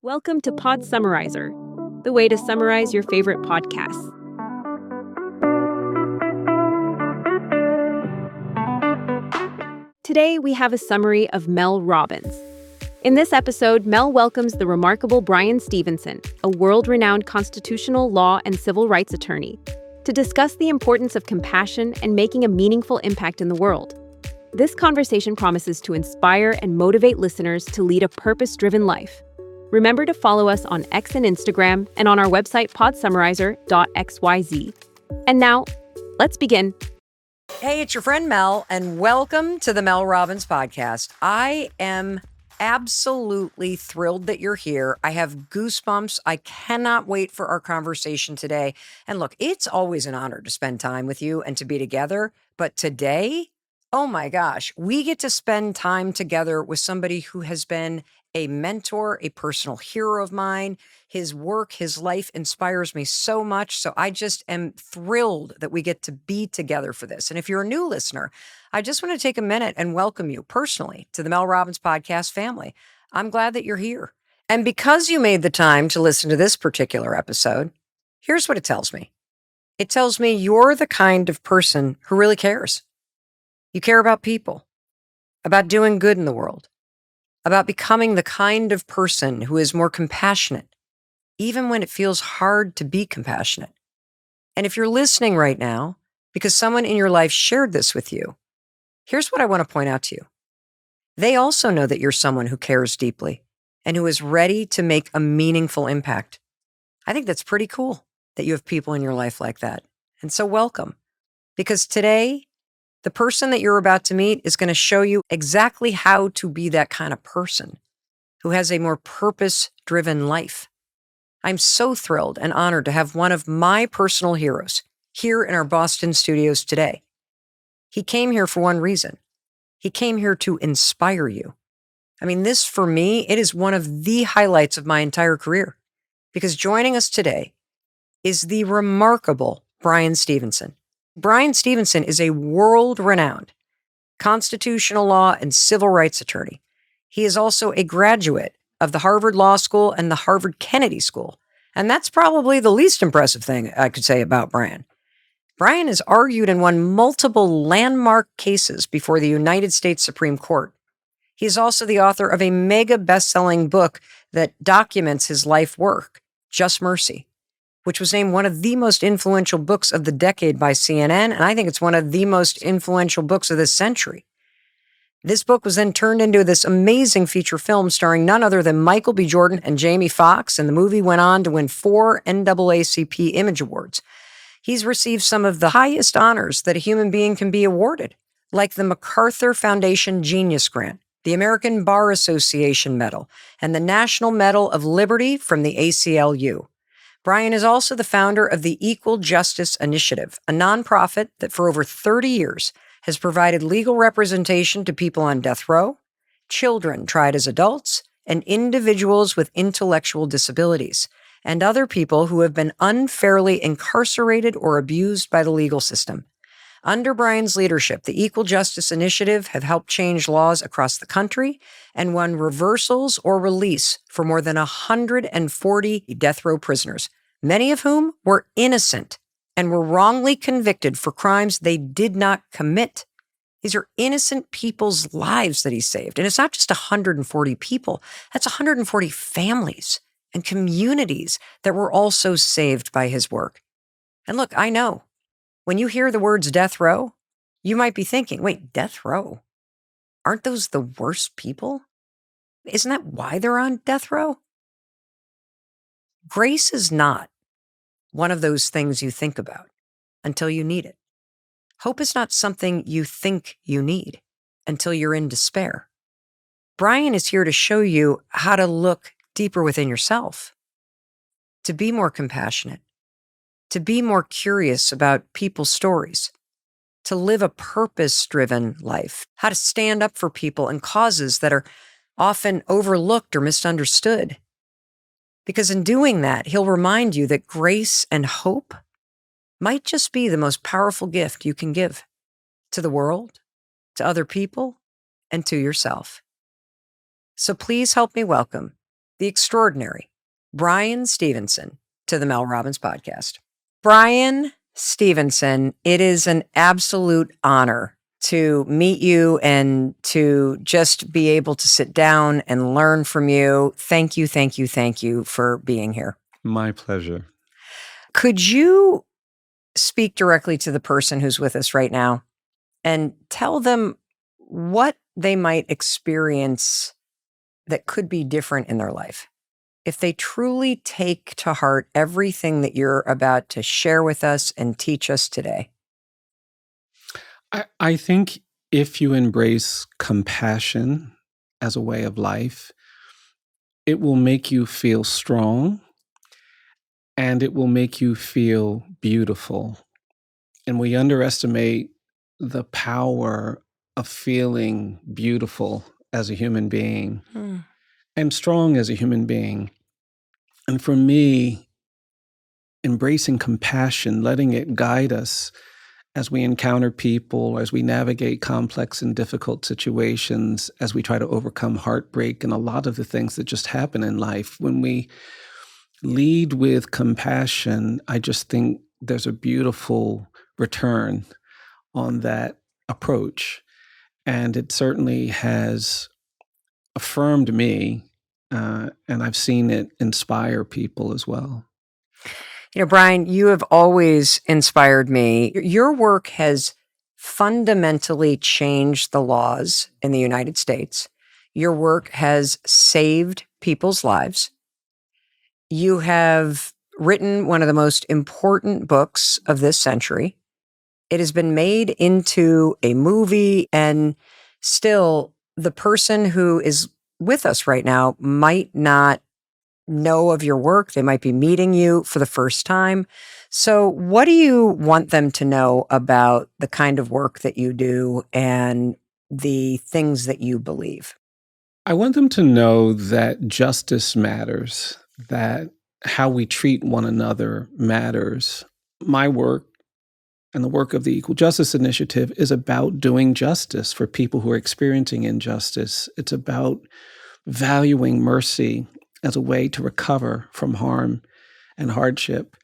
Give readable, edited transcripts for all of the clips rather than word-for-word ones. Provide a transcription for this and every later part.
Welcome to Pod Summarizer, the way to summarize your favorite podcasts. Today, we have a summary of Mel Robbins. In this episode, Mel welcomes the remarkable Bryan Stevenson, a world-renowned constitutional law and civil rights attorney, to discuss the importance of compassion and making a meaningful impact in the world. This conversation promises to inspire and motivate listeners to lead a purpose-driven life. Remember to follow us on X and Instagram and on our website podsummarizer.xyz. And now, let's begin. Hey, it's your friend Mel, and welcome to the Mel Robbins Podcast. I am absolutely thrilled that you're here. I have goosebumps. I cannot wait for our conversation today. And look, it's always an honor to spend time with you and to be together. But today, oh my gosh, we get to spend time together with somebody who has been a mentor, a personal hero of mine. His work, his life inspires me so much. So I just am thrilled that we get to be together for this. And if you're a new listener, I just want to take a minute and welcome you personally to the Mel Robbins Podcast family. I'm glad that you're here. And because you made the time to listen to this particular episode, here's what it tells me. It tells me you're the kind of person who really cares. You care about people, about doing good in the world, about becoming the kind of person who is more compassionate, even when it feels hard to be compassionate. And if you're listening right now, because someone in your life shared this with you, here's what I want to point out to you. They also know that you're someone who cares deeply and who is ready to make a meaningful impact. I think that's pretty cool that you have people in your life like that. And so welcome, because today, the person that you're about to meet is going to show you exactly how to be that kind of person who has a more purpose-driven life. I'm so thrilled and honored to have one of my personal heroes here in our Boston studios today. He came here for one reason. He came here to inspire you. I mean, this for me, it is one of the highlights of my entire career, because joining us today is the remarkable Bryan Stevenson. Bryan Stevenson is a world-renowned constitutional law and civil rights attorney. He is also a graduate of the Harvard Law School and the Harvard Kennedy School. And that's probably the least impressive thing I could say about Bryan. Bryan has argued and won multiple landmark cases before the United States Supreme Court. He is also the author of a mega best-selling book that documents his life work, Just Mercy, which was named one of the most influential books of the decade by CNN, and I think it's one of the most influential books of this century. This book was then turned into this amazing feature film starring none other than Michael B. Jordan and Jamie Foxx, and the movie went on to win 4 NAACP Image Awards. He's received some of the highest honors that a human being can be awarded, like the MacArthur Foundation Genius Grant, the American Bar Association Medal, and the National Medal of Liberty from the ACLU. Bryan is also the founder of the Equal Justice Initiative, a nonprofit that for over 30 years has provided legal representation to people on death row, children tried as adults, and individuals with intellectual disabilities, and other people who have been unfairly incarcerated or abused by the legal system. Under Bryan's leadership, the Equal Justice Initiative have helped change laws across the country and won reversals or release for more than 140 death row prisoners, many of whom were innocent and were wrongly convicted for crimes they did not commit. These are innocent people's lives that he saved. And it's not just 140 people, that's 140 families and communities that were also saved by his work. And look, I know, when you hear the words death row, you might be thinking, wait, death row? Aren't those the worst people? Isn't that why they're on death row? Grace is not one of those things you think about until you need it. Hope is not something you think you need until you're in despair. Bryan is here to show you how to look deeper within yourself, to be more compassionate, to be more curious about people's stories, to live a purpose-driven life, how to stand up for people and causes that are often overlooked or misunderstood. Because in doing that, he'll remind you that grace and hope might just be the most powerful gift you can give to the world, to other people, and to yourself. So please help me welcome the extraordinary Bryan Stevenson to the Mel Robbins podcast. Bryan Stevenson, it is an absolute honor to meet you and to just be able to sit down and learn from you. Thank you, thank you, thank you for being here. My pleasure. Could you speak directly to the person who's with us right now and tell them what they might experience that could be different in their life if they truly take to heart everything that you're about to share with us and teach us today? I think if you embrace compassion as a way of life, it will make you feel strong and it will make you feel beautiful. And we underestimate the power of feeling beautiful as a human being and strong as a human being. And for me, embracing compassion, letting it guide us as we encounter people, as we navigate complex and difficult situations, as we try to overcome heartbreak and a lot of the things that just happen in life. When we lead with compassion, I just think there's a beautiful return on that approach. And it certainly has affirmed me, and I've seen it inspire people as well. You know, Bryan, you have always inspired me. Your work has fundamentally changed the laws in the United States. Your work has saved people's lives. You have written one of the most important books of this century. It has been made into a movie, and still the person who is with us right now might not know of your work. They might be meeting you for the first time. So what do you want them to know about the kind of work that you do and the things that you believe? I want them to know that justice matters, that how we treat one another matters. My work and the work of the Equal Justice Initiative is about doing justice for people who are experiencing injustice. It's about valuing mercy as a way to recover from harm and hardship.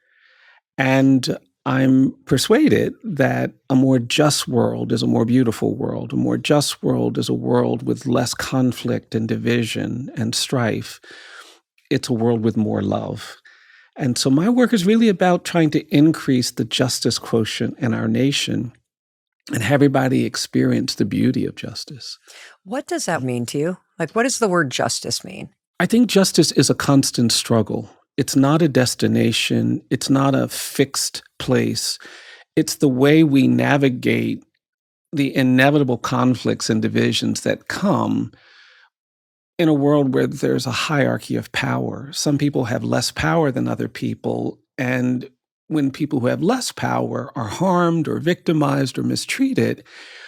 And I'm persuaded that a more just world is a more beautiful world. A more just world is a world with less conflict and division and strife. It's a world with more love. And so my work is really about trying to increase the justice quotient in our nation and have everybody experience the beauty of justice. What does that mean to you? Like, what does the word justice mean? I think justice is a constant struggle. It's not a destination. It's not a fixed place. It's the way we navigate the inevitable conflicts and divisions that come in a world where there's a hierarchy of power. Some people have less power than other people. And when people who have less power are harmed or victimized or mistreated,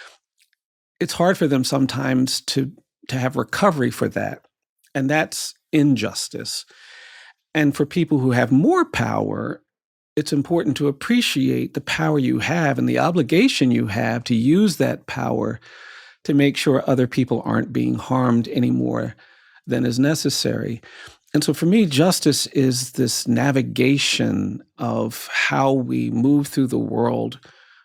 it's hard for them sometimes to have recovery for that. And that's injustice. And for people who have more power, it's important to appreciate the power you have and the obligation you have to use that power to make sure other people aren't being harmed any more than is necessary. And so for me, justice is this navigation of how we move through the world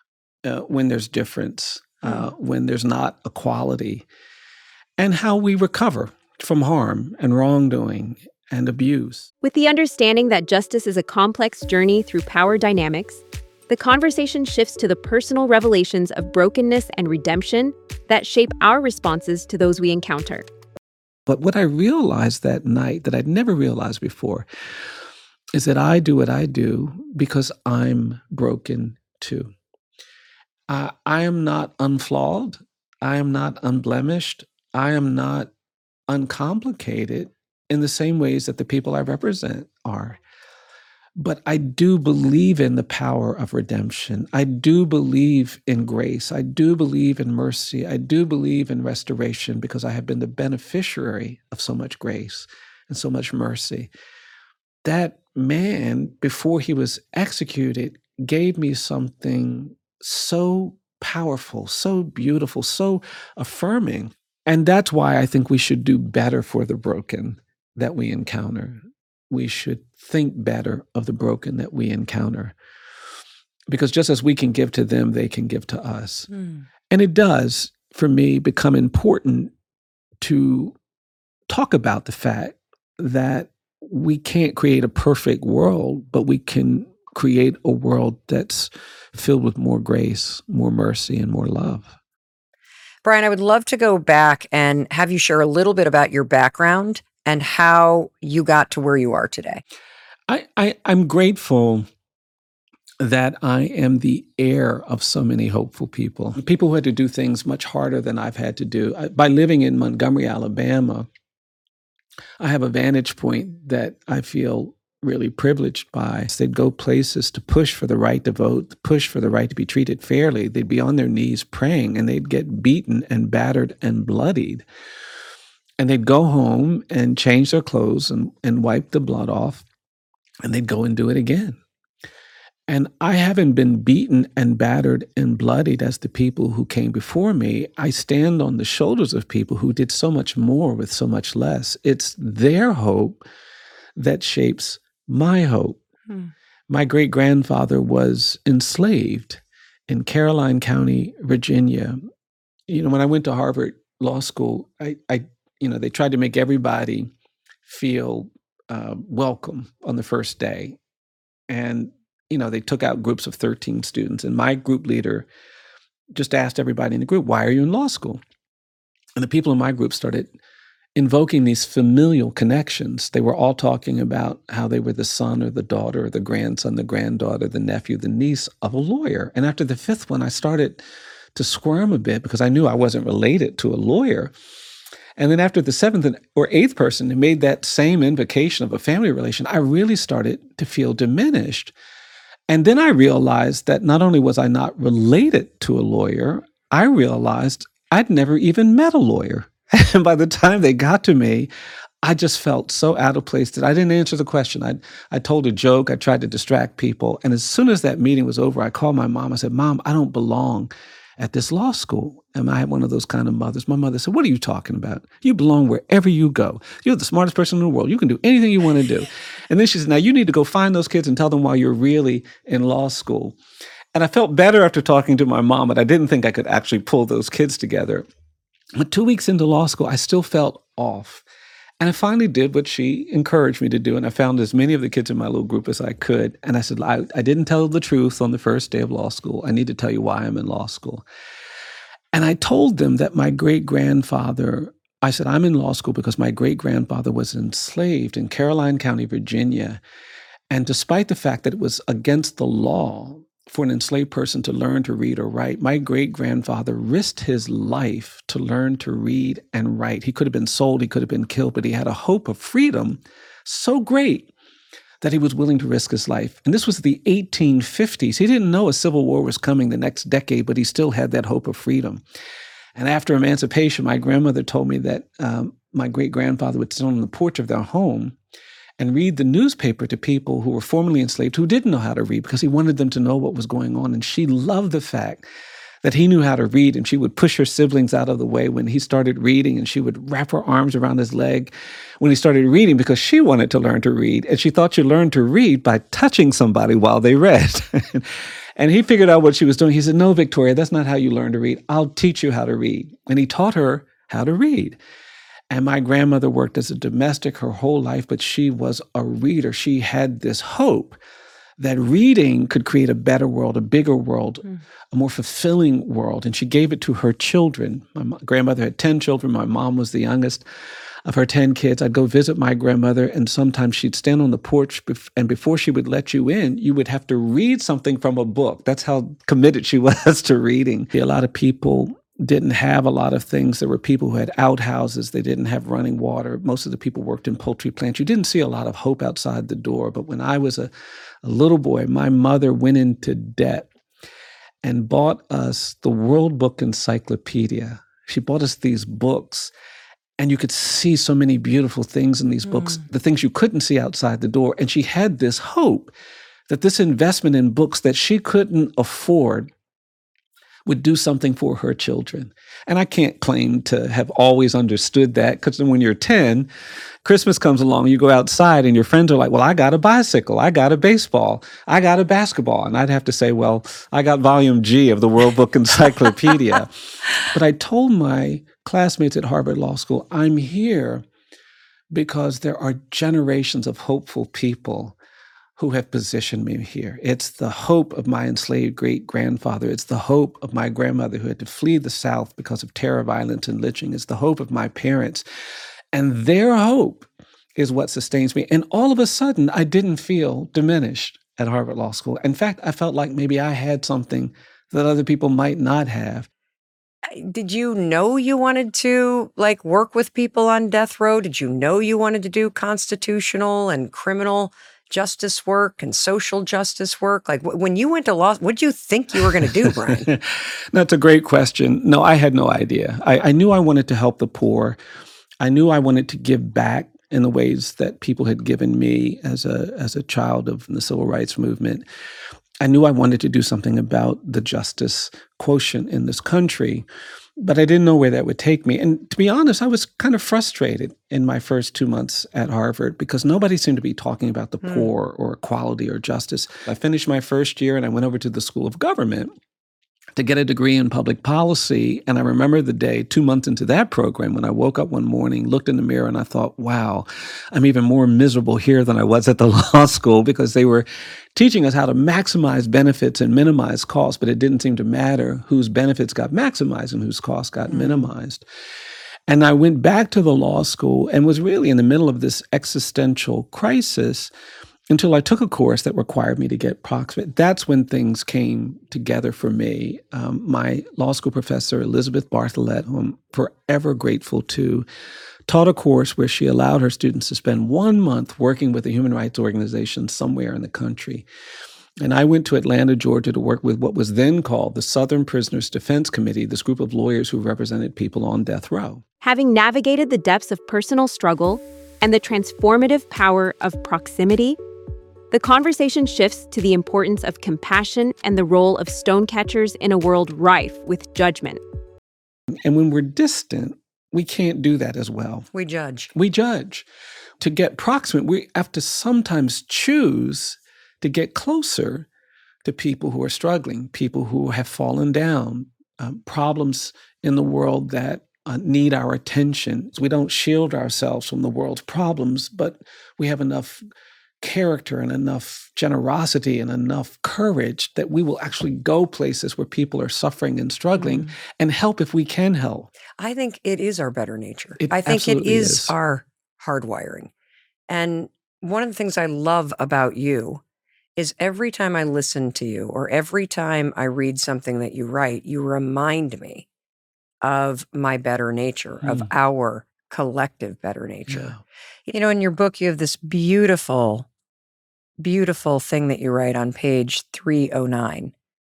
when there's difference, when there's not equality, and how we recover from harm and wrongdoing and abuse. With the understanding that justice is a complex journey through power dynamics, the conversation shifts to the personal revelations of brokenness and redemption that shape our responses to those we encounter. But what I realized that night that I'd never realized before is that I do what I do because I'm broken too. I am not unflawed. I am not unblemished. I am not uncomplicated in the same ways that the people I represent are. But I do believe in the power of redemption. I do believe in grace. I do believe in mercy. I do believe in restoration because I have been the beneficiary of so much grace and so much mercy. That man, before he was executed, gave me something so powerful, so beautiful, so affirming. And that's why I think we should do better for the broken that we encounter. We should think better of the broken that we encounter. Because just as we can give to them, they can give to us. And it does, for me, become important to talk about the fact that we can't create a perfect world, but we can create a world that's filled with more grace, more mercy, and more love. Brian, I would love to go back and have you share a little bit about your background and how you got to where you are today. I'm grateful that I am the heir of so many hopeful people who had to do things much harder than I've had to do. By living in Montgomery, Alabama, I have a vantage point that I feel really privileged by. They'd go places to push for the right to vote, push for the right to be treated fairly. They'd be on their knees praying, and they'd get beaten and battered and bloodied. And they'd go home and change their clothes and wipe the blood off, and they'd go and do it again. And I haven't been beaten and battered and bloodied as the people who came before me. I stand on the shoulders of people who did so much more with so much less. It's their hope that shapes my hope. My great-grandfather was enslaved in Caroline County, Virginia. When I went to Harvard Law School, they tried to make everybody feel welcome on the first day. And they took out groups of 13 students. And my group leader just asked everybody in the group, why are you in law school? And the people in my group started invoking these familial connections. They were all talking about how they were the son or the daughter or the grandson, the granddaughter, the nephew, the niece of a lawyer. And after the fifth one, I started to squirm a bit because I knew I wasn't related to a lawyer. And then after the seventh or eighth person who made that same invocation of a family relation, I really started to feel diminished. And then I realized that not only was I not related to a lawyer, I realized I'd never even met a lawyer. And by the time they got to me, I just felt so out of place that I didn't answer the question. I told a joke. I tried to distract people. And as soon as that meeting was over, I called my mom. I said, Mom, I don't belong at this law school. And I had one of those kind of mothers. My mother said, what are you talking about? You belong wherever you go. You're the smartest person in the world. You can do anything you want to do. And then she said, now you need to go find those kids and tell them why you're really in law school. And I felt better after talking to my mom, but I didn't think I could actually pull those kids together. But 2 weeks into law school, I still felt off. And I finally did what she encouraged me to do. And I found as many of the kids in my little group as I could. And I said, I didn't tell the truth on the first day of law school. I need to tell you why I'm in law school. And I told them that my great-grandfather, I said, I'm in law school because my great-grandfather was enslaved in Caroline County, Virginia. And despite the fact that it was against the law for an enslaved person to learn to read or write, my great-grandfather risked his life to learn to read and write. He could have been sold, he could have been killed, but he had a hope of freedom so great that he was willing to risk his life. And this was the 1850s. He didn't know a civil war was coming the next decade, but he still had that hope of freedom. And after emancipation, my grandmother told me that my great-grandfather would sit on the porch of their home and read the newspaper to people who were formerly enslaved who didn't know how to read because he wanted them to know what was going on. And she loved the fact that he knew how to read, and she would push her siblings out of the way when he started reading, and she would wrap her arms around his leg when he started reading because she wanted to learn to read. And she thought you learned to read by touching somebody while they read. And he figured out what she was doing. He said, no, Victoria, that's not how you learn to read. I'll teach you how to read. And he taught her how to read. And my grandmother worked as a domestic her whole life, but she was a reader. She had this hope that reading could create a better world, a bigger world, a more fulfilling world. And she gave it to her children. My grandmother had 10 children. My mom was the youngest of her 10 kids. I'd go visit my grandmother, and sometimes she'd stand on the porch, and before she would let you in, you would have to read something from a book. That's how committed she was to reading. A lot of people didn't have a lot of things. There were people who had outhouses. They didn't have running water. Most of the people worked in poultry plants. You didn't see a lot of hope outside the door. But when I was a little boy, my mother went into debt and bought us the World Book Encyclopedia. She bought us these books, and you could see so many beautiful things in these books, the things you couldn't see outside the door. And she had this hope that this investment in books that she couldn't afford would do something for her children. And I can't claim to have always understood that, because when you're 10, Christmas comes along, you go outside and your friends are like, well, I got a bicycle, I got a baseball, I got a basketball. And I'd have to say, well, I got volume G of the World Book Encyclopedia. But I told my classmates at Harvard Law School, I'm here because there are generations of hopeful people who have positioned me here. It's the hope of my enslaved great-grandfather. It's the hope of my grandmother who had to flee the South because of terror, violence, and lynching. It's the hope of my parents. And their hope is what sustains me. And all of a sudden, I didn't feel diminished at Harvard Law School. In fact, I felt like maybe I had something that other people might not have. Did you know you wanted to work with people on death row? Did you know you wanted to do constitutional and criminal justice work and social justice work? When you went to law, what did you think you were going to do, Brian? That's a great question. No, I had no idea. I knew I wanted to help the poor. I knew I wanted to give back in the ways that people had given me as a child of the civil rights movement. I knew I wanted to do something about the justice quotient in this country, but I didn't know where that would take me. And to be honest, I was kind of frustrated in my first 2 months at Harvard because nobody seemed to be talking about the poor or equality or justice. I finished my first year and I went over to the School of Government to get a degree in public policy. And I remember the day 2 months into that program when I woke up one morning, looked in the mirror, and I thought, wow, I'm even more miserable here than I was at the law school, because they were teaching us how to maximize benefits and minimize costs, but it didn't seem to matter whose benefits got maximized and whose costs got minimized. And I went back to the law school and was really in the middle of this existential crisis until I took a course that required me to get proximate. That's when things came together for me. My law school professor, Elizabeth Bartholet, who I'm forever grateful to, taught a course where she allowed her students to spend 1 month working with a human rights organization somewhere in the country. And I went to Atlanta, Georgia to work with what was then called the Southern Prisoners Defense Committee, this group of lawyers who represented people on death row. Having navigated the depths of personal struggle and the transformative power of proximity, the conversation shifts to the importance of compassion and the role of stonecatchers in a world rife with judgment. And when we're distant, we can't do that as well. We judge. We judge. To get proximate, we have to sometimes choose to get closer to people who are struggling, people who have fallen down, problems in the world that need our attention. So we don't shield ourselves from the world's problems, but we have enough character and enough generosity and enough courage that we will actually go places where people are suffering and struggling and help if we can help. I think it is our better nature. It I think it absolutely is our hardwiring. And one of the things I love about you is every time I listen to you or every time I read something that you write, you remind me of my better nature, of our collective better nature. Yeah. You know, in your book, you have this beautiful, beautiful thing that you write on page 309.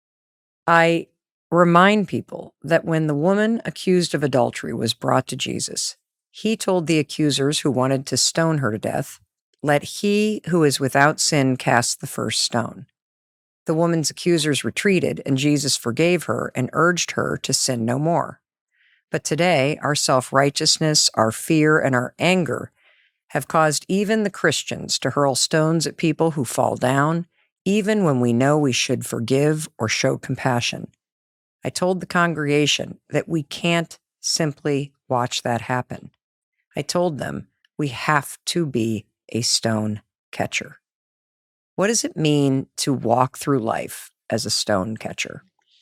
I remind people that when the woman accused of adultery was brought to Jesus, he told the accusers who wanted to stone her to death, "Let he who is without sin cast the first stone." The woman's accusers retreated, and Jesus forgave her and urged her to sin no more. But today, our self-righteousness, our fear, and our anger have caused even the Christians to hurl stones at people who fall down, even when we know we should forgive or show compassion. I told the congregation that we can't simply watch that happen. I told them we have to be a stone catcher. What does it mean to walk through life as a stone catcher?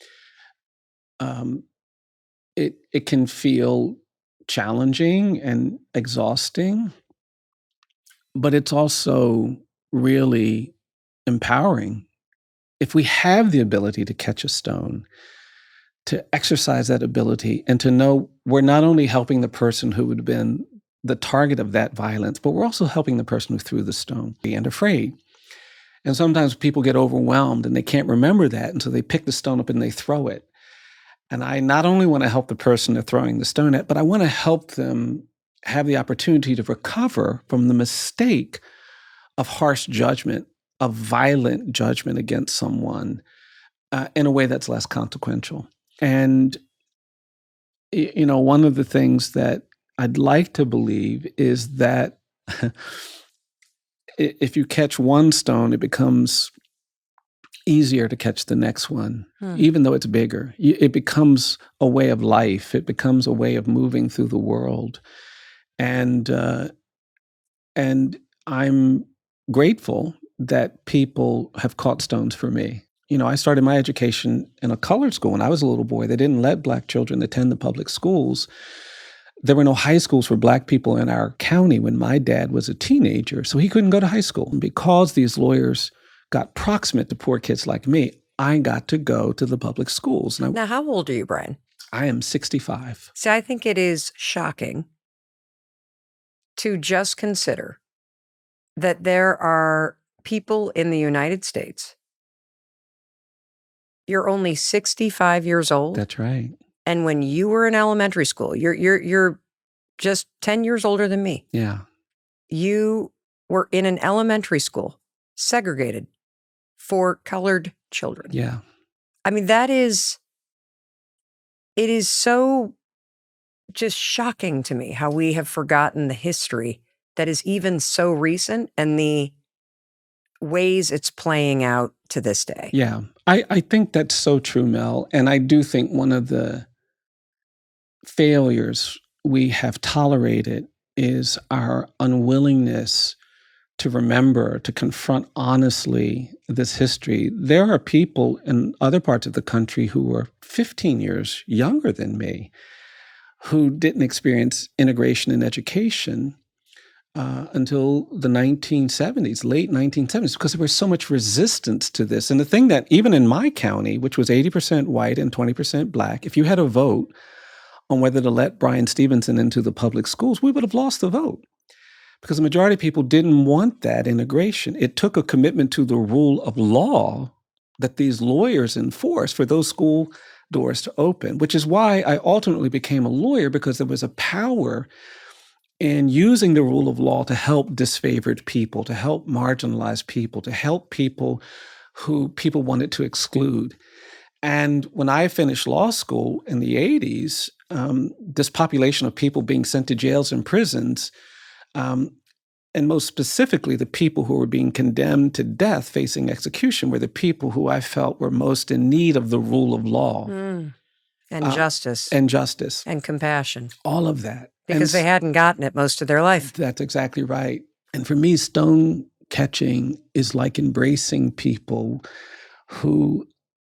It can feel challenging and exhausting, but it's also really empowering. If we have the ability to catch a stone, to exercise that ability and to know we're not only helping the person who would have been the target of that violence, but we're also helping the person who threw the stone and afraid. And sometimes people get overwhelmed and they can't remember that, and so they pick the stone up and they throw it. And I not only want to help the person they're throwing the stone at, but I want to help them have the opportunity to recover from the mistake of harsh judgment, of violent judgment against someone in a way that's less consequential. And, one of the things that I'd like to believe is that if you catch one stone, it becomes easier to catch the next one, even though it's bigger. It becomes a way of life. It becomes a way of moving through the world. And I'm grateful that people have caught stones for me. I started my education in a colored school when I was a little boy. They didn't let Black children attend the public schools. There were no high schools for Black people in our county when my dad was a teenager, so he couldn't go to high school. And because these lawyers got proximate to poor kids like me, I got to go to the public schools. Now, how old are you, Brian? I am 65. See, I think it is shocking to just consider that there are people in the United States. You're only 65 years old. That's right. And when you were in elementary school, you're just 10 years older than me. Yeah. You were in an elementary school segregated for colored children. Yeah. I mean, it is so just shocking to me how we have forgotten the history that is even so recent and the ways it's playing out to this day. Yeah. I think that's so true, Mel. And I do think one of the failures we have tolerated is our unwillingness to remember, to confront honestly this history. There are people in other parts of the country who were 15 years younger than me who didn't experience integration in education until the 1970s, late 1970s, because there was so much resistance to this. And the thing that even in my county, which was 80% white and 20% Black, if you had a vote on whether to let Bryan Stevenson into the public schools, we would have lost the vote because the majority of people didn't want that integration. It took a commitment to the rule of law that these lawyers enforced for those school doors to open, which is why I ultimately became a lawyer, because there was a power in using the rule of law to help disfavored people, to help marginalized people, to help people who people wanted to exclude. And when I finished law school in the 80s, this population of people being sent to jails and prisons, and most specifically the people who were being condemned to death facing execution, were the people who I felt were most in need of the rule of law. And justice. And justice. And compassion. All of that. Because they hadn't gotten it most of their life. That's exactly right. And for me, stone catching is like embracing people who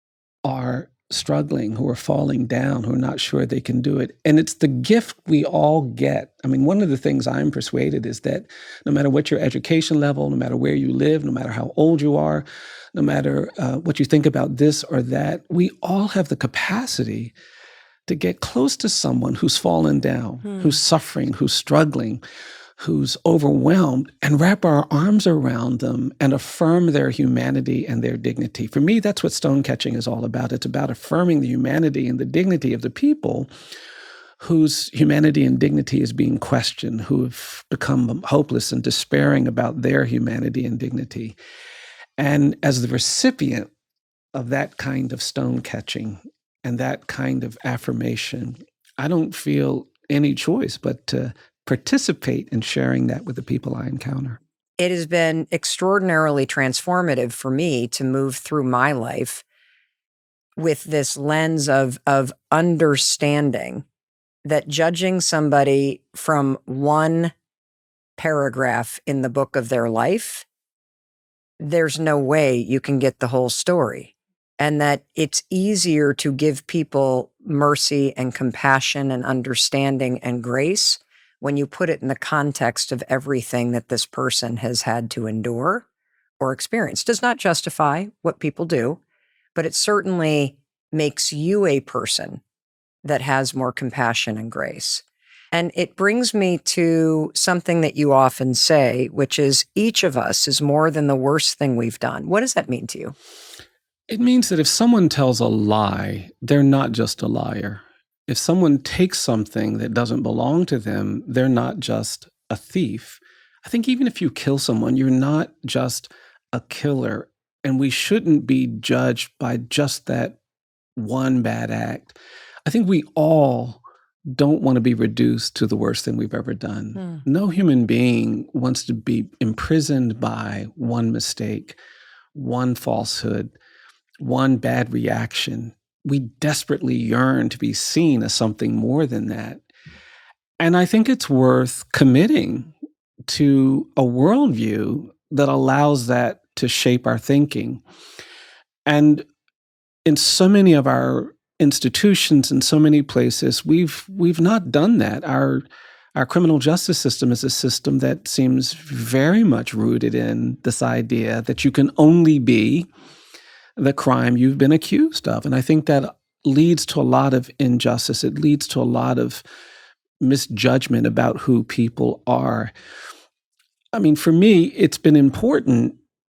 are struggling, who are falling down, who are not sure they can do it. And it's the gift we all get. I mean, one of the things I'm persuaded is that no matter what your education level, no matter where you live, no matter how old you are, no matter what you think about this or that, we all have the capacity to get close to someone who's fallen down, who's suffering, who's struggling, who's overwhelmed, and wrap our arms around them and affirm their humanity and their dignity. For me, that's what stone catching is all about. It's about affirming the humanity and the dignity of the people whose humanity and dignity is being questioned, who have become hopeless and despairing about their humanity and dignity. And as the recipient of that kind of stone catching and that kind of affirmation, I don't feel any choice but to participate in sharing that with the people I encounter. It has been extraordinarily transformative for me to move through my life with this lens of understanding that judging somebody from one paragraph in the book of their life, there's no way you can get the whole story. And that it's easier to give people mercy and compassion and understanding and grace when you put it in the context of everything that this person has had to endure or experience. Does not justify what people do, but it certainly makes you a person that has more compassion and grace. And it brings me to something that you often say, which is each of us is more than the worst thing we've done. What does that mean to you? It means that if someone tells a lie, they're not just a liar. If someone takes something that doesn't belong to them, they're not just a thief. I think even if you kill someone, you're not just a killer. And we shouldn't be judged by just that one bad act. I think we all don't want to be reduced to the worst thing we've ever done. No human being wants to be imprisoned by one mistake, one falsehood, one bad reaction. We desperately yearn to be seen as something more than that. And I think it's worth committing to a worldview that allows that to shape our thinking. And in so many of our institutions, in so many places, we've not done that. Our criminal justice system is a system that seems very much rooted in this idea that you can only be the crime you've been accused of. And I think that leads to a lot of injustice. It leads to a lot of misjudgment about who people are. I mean, for me, it's been important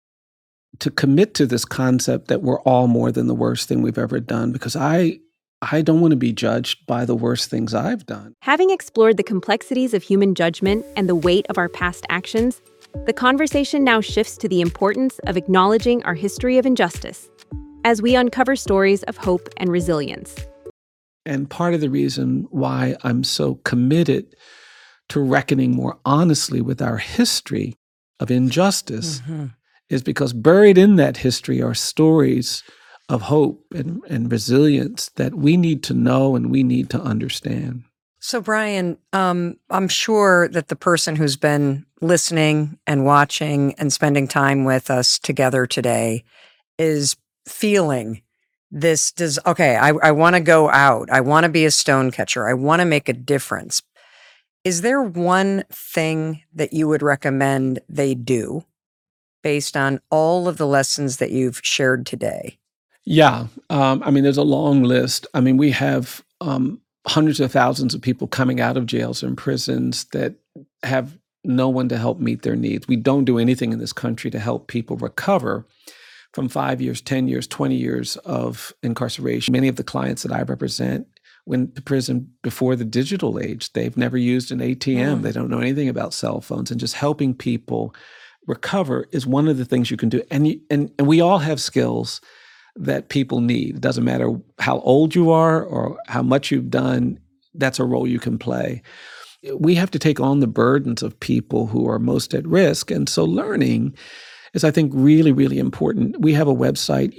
to commit to this concept that we're all more than the worst thing we've ever done, because I don't want to be judged by the worst things I've done. Having explored the complexities of human judgment and the weight of our past actions, the conversation now shifts to the importance of acknowledging our history of injustice as we uncover stories of hope and resilience. And part of the reason why I'm so committed to reckoning more honestly with our history of injustice is because buried in that history are stories of hope and resilience that we need to know and we need to understand. So, Brian, I'm sure that the person who's been listening and watching and spending time with us together today is feeling this, I want to go out. I want to be a stone catcher. I want to make a difference. Is there one thing that you would recommend they do based on all of the lessons that you've shared today? Yeah. There's a long list. We have hundreds of thousands of people coming out of jails and prisons that have no one to help meet their needs. We don't do anything in this country to help people recover from 5 years, 10 years, 20 years of incarceration. Many of the clients that I represent went to prison before the digital age. They've never used an ATM. They don't know anything about cell phones. And just helping people recover is one of the things you can do. And we all have skills that people need. It doesn't matter how old you are or how much you've done, that's a role you can play. We have to take on the burdens of people who are most at risk. And so learning is, I think, really, really important. We have a website,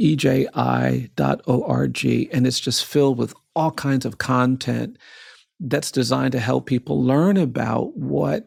eji.org, and it's just filled with all kinds of content that's designed to help people learn about what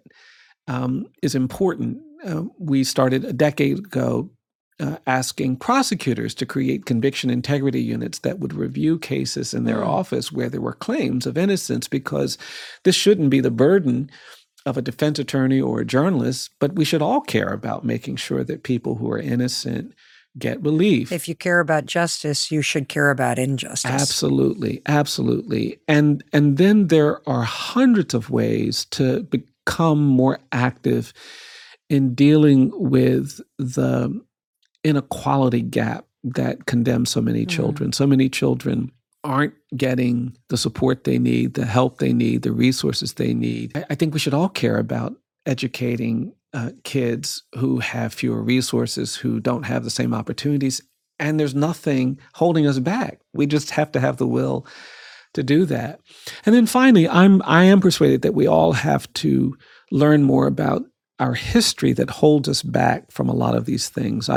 is important. We started a decade ago asking prosecutors to create conviction integrity units that would review cases in their office where there were claims of innocence, because this shouldn't be the burden of a defense attorney or a journalist, but we should all care about making sure that people who are innocent get relief. If you care about justice, you should care about injustice. Absolutely, absolutely. And then there are hundreds of ways to become more active in dealing with the inequality gap that condemns so many children. So many children aren't getting the support they need, the help they need, the resources they need. I think we should all care about educating kids who have fewer resources, who don't have the same opportunities, and there's nothing holding us back. We just have to have the will to do that. And then finally, I am persuaded that we all have to learn more about our history that holds us back from a lot of these things.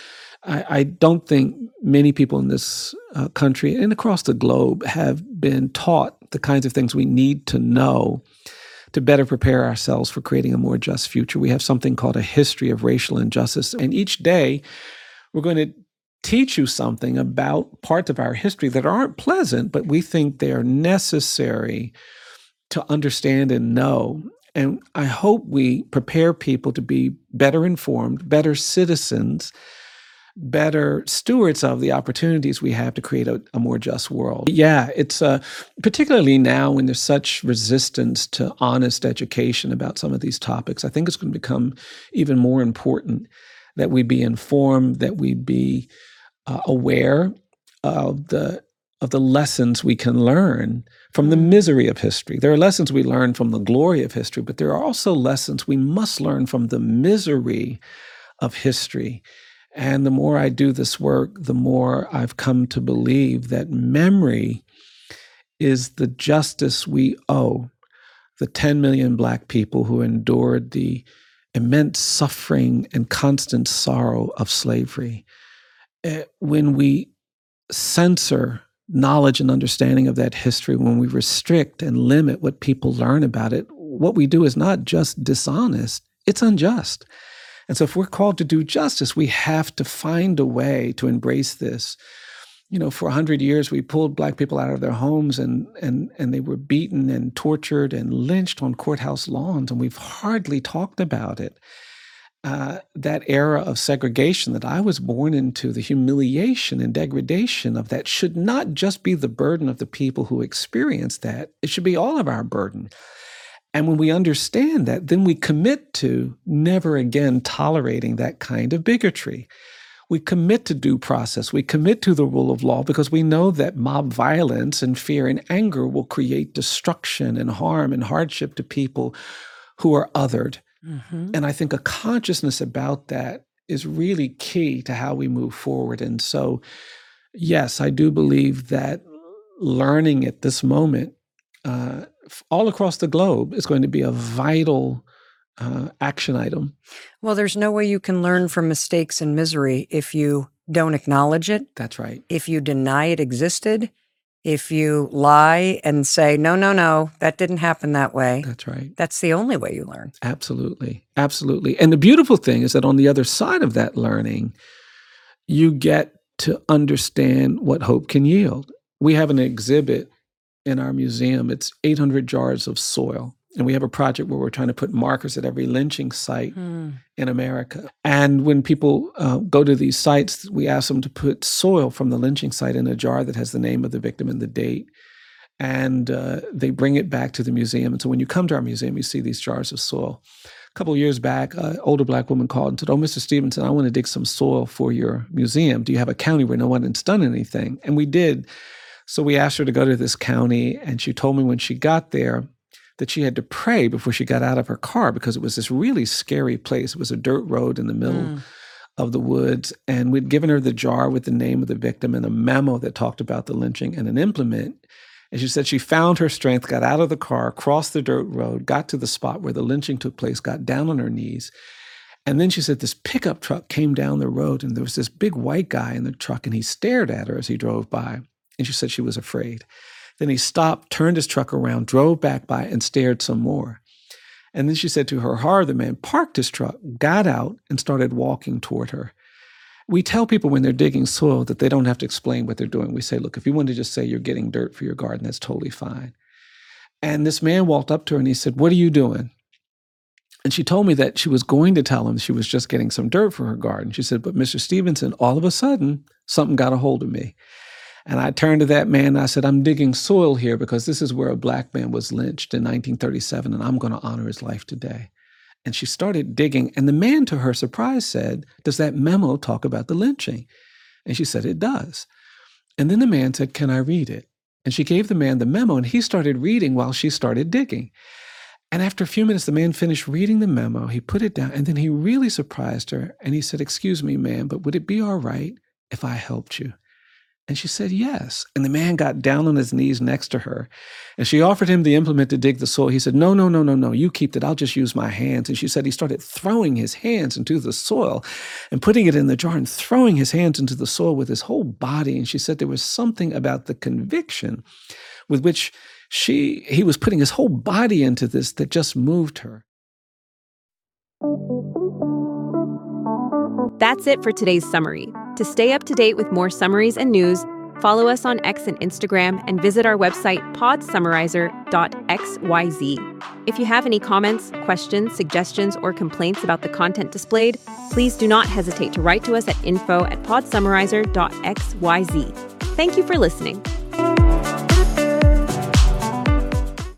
I don't think many people in this country and across the globe have been taught the kinds of things we need to know to better prepare ourselves for creating a more just future. We have something called a history of racial injustice. And each day, we're going to teach you something about parts of our history that aren't pleasant, but we think they are necessary to understand and know. And I hope we prepare people to be better informed, better citizens, better stewards of the opportunities we have to create a more just world. Yeah, it's particularly now when there's such resistance to honest education about some of these topics, I think it's going to become even more important that we be informed, that we be aware of the lessons we can learn from the misery of history. There are lessons we learn from the glory of history, but there are also lessons we must learn from the misery of history. And the more I do this work, the more I've come to believe that memory is the justice we owe the 10 million Black people who endured the immense suffering and constant sorrow of slavery. When we censor knowledge and understanding of that history, when we restrict and limit what people learn about it, what we do is not just dishonest, it's unjust. And so if we're called to do justice, we have to find a way to embrace this. You know, for 100 years, we pulled Black people out of their homes and they were beaten and tortured and lynched on courthouse lawns, and we've hardly talked about it. That era of segregation that I was born into, the humiliation and degradation of that should not just be the burden of the people who experienced that. It should be all of our burden. And when we understand that, then we commit to never again tolerating that kind of bigotry. We commit to due process. We commit to the rule of law because we know that mob violence and fear and anger will create destruction and harm and hardship to people who are othered. Mm-hmm. And I think a consciousness about that is really key to how we move forward. And so, yes, I do believe that learning at this moment all across the globe is going to be a vital action item. Well, there's no way you can learn from mistakes and misery if you don't acknowledge it. That's right. If you deny it existed, if you lie and say, no, that didn't happen that way. That's right. That's the only way you learn. Absolutely. Absolutely. And the beautiful thing is that on the other side of that learning, you get to understand what hope can yield. We have an exhibit in our museum. It's 800 jars of soil. And we have a project where we're trying to put markers at every lynching site in America. And when people go to these sites, we ask them to put soil from the lynching site in a jar that has the name of the victim and the date. And they bring it back to the museum. And so when you come to our museum, you see these jars of soil. A couple of years back, an older Black woman called and said, "Oh, Mr. Stevenson, I want to dig some soil for your museum. Do you have a county where no one has done anything?" And we did. So we asked her to go to this county, and she told me when she got there that she had to pray before she got out of her car because it was this really scary place. It was a dirt road in the middle of the woods, and we'd given her the jar with the name of the victim and a memo that talked about the lynching and an implement. And she said she found her strength, got out of the car, crossed the dirt road, got to the spot where the lynching took place, got down on her knees. And then she said this pickup truck came down the road, and there was this big white guy in the truck, and he stared at her as he drove by. And she said she was afraid. Then he stopped, turned his truck around, drove back by, and stared some more. And then she said to her horror, the man parked his truck, got out, and started walking toward her. We tell people when they're digging soil that they don't have to explain what they're doing. We say, look, if you want to just say you're getting dirt for your garden, that's totally fine. And this man walked up to her and he said, "What are you doing?" And she told me that she was going to tell him she was just getting some dirt for her garden. She said, "But Mr. Stevenson, all of a sudden, something got a hold of me." And I turned to that man and I said, "I'm digging soil here because this is where a Black man was lynched in 1937, and I'm going to honor his life today." And she started digging. And the man, to her surprise, said, "Does that memo talk about the lynching?" And she said, "It does." And then the man said, "Can I read it?" And she gave the man the memo, and he started reading while she started digging. And after a few minutes, the man finished reading the memo. He put it down, and then he really surprised her. And he said, "Excuse me, ma'am, but would it be all right if I helped you?" And she said, "Yes." And the man got down on his knees next to her. And she offered him the implement to dig the soil. He said, No, you keep it. I'll just use my hands." And she said he started throwing his hands into the soil and putting it in the jar and throwing his hands into the soil with his whole body. And she said there was something about the conviction with which he was putting his whole body into this that just moved her. That's it for today's summary. To stay up to date with more summaries and news, follow us on X and Instagram and visit our website podsummarizer.xyz. If you have any comments, questions, suggestions, or complaints about the content displayed, please do not hesitate to write to us at info@podsummarizer.xyz. Thank you for listening.